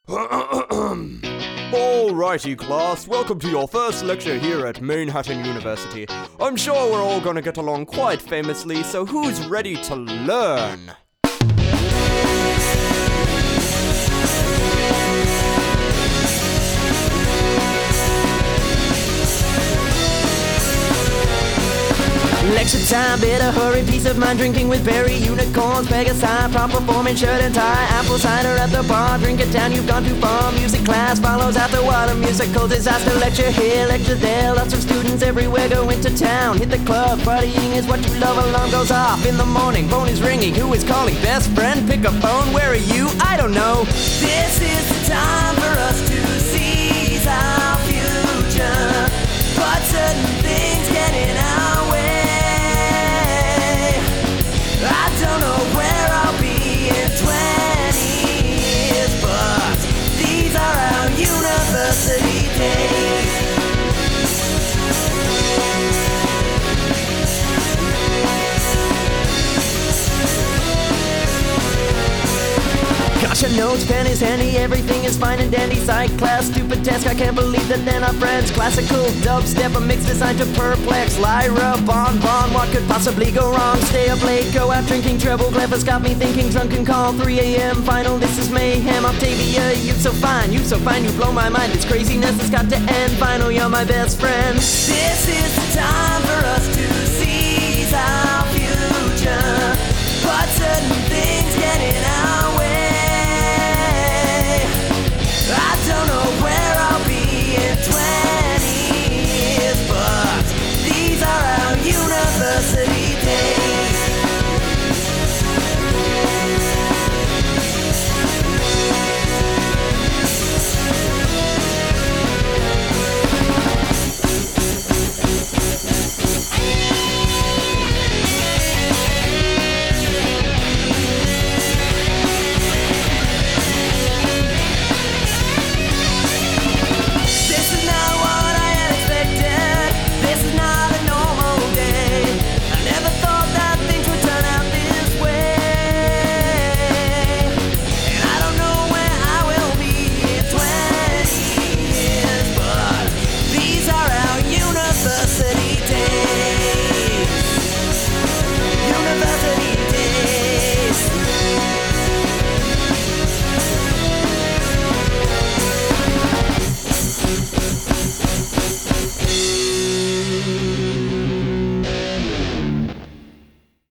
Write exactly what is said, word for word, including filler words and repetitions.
Alrighty class, welcome to your first lecture here at Manhattan University. I'm sure we're all gonna get along quite famously, so who's ready to learn? Lecture time, better hurry, peace of mind, drinking with berry, unicorns, Pegasi, prop performing, shirt and tie, apple cider at the bar, drink it down, you've gone too far, music class follows after water, musical disaster, lecture here, lecture there, lots of students everywhere going to town, hit the club, partying is what you love, alarm goes off in the morning, phone is ringing, who is calling, best friend, pick a phone, where are you, I don't know, this is the time for us to seize our future, but certain things get in our way. I don't know where I'll be in twenty years, but these are our university days. Gosh, your notes, pen is handy, everything is fine and dandy. Psych class, stupid task, I can't believe that they're not friends. Classical dubstep, a mix designed to perplex. Lyra, Bon Bon, what could possibly go wrong? Stay up late, go out drinking, treble clever's got me thinking. Drunken call, three a.m. final, this is mayhem. Octavia, you so fine, you so fine, you blow my mind. This craziness has got to end, final, you're my best friend. This is the time for us to seize our future, but certain things get in our